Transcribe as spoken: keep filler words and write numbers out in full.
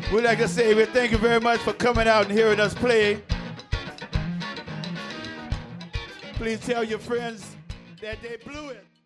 We'd like to say we thank you very much for coming out and hearing us play. Please tell your friends that they blew it.